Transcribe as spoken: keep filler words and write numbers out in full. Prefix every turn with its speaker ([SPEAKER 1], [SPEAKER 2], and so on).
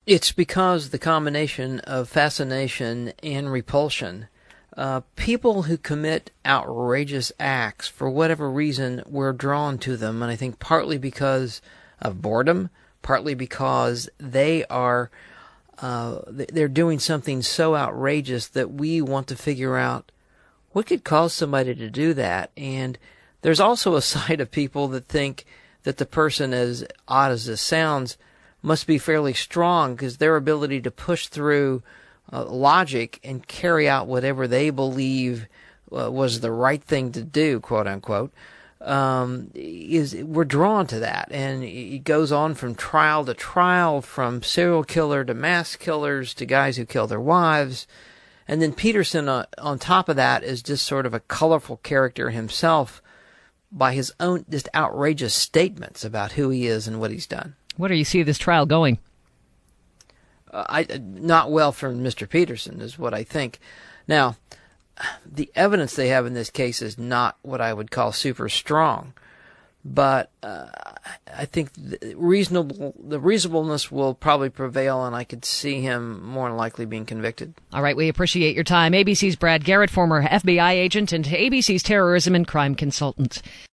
[SPEAKER 1] It's because the combination of fascination and repulsion. Uh, people who commit outrageous acts, for whatever reason, we're drawn to them, and I think partly because of boredom, partly because they are uh, they're doing something so outrageous that we want to figure out what could cause somebody to do that. And there's also a side of people that think that the person, as odd as this sounds, must be fairly strong because their ability to push through uh, logic and carry out whatever they believe uh, was the right thing to do, quote unquote, um, is we're drawn to that. And it goes on from trial to trial, from serial killer to mass killers to guys who kill their wives. And then Peterson, uh, on top of that, is just sort of a colorful character himself by his own just outrageous statements about who he is and what he's done.
[SPEAKER 2] Where do you see this trial going?
[SPEAKER 1] Uh, I not well for Mister Peterson is what I think. Now, the evidence they have in this case is not what I would call super strong, but uh, I think the reasonable the reasonableness will probably prevail, and I could see him more than likely being convicted.
[SPEAKER 2] All right, we appreciate your time. A B C's Brad Garrett, former F B I agent and A B C's terrorism and crime consultant.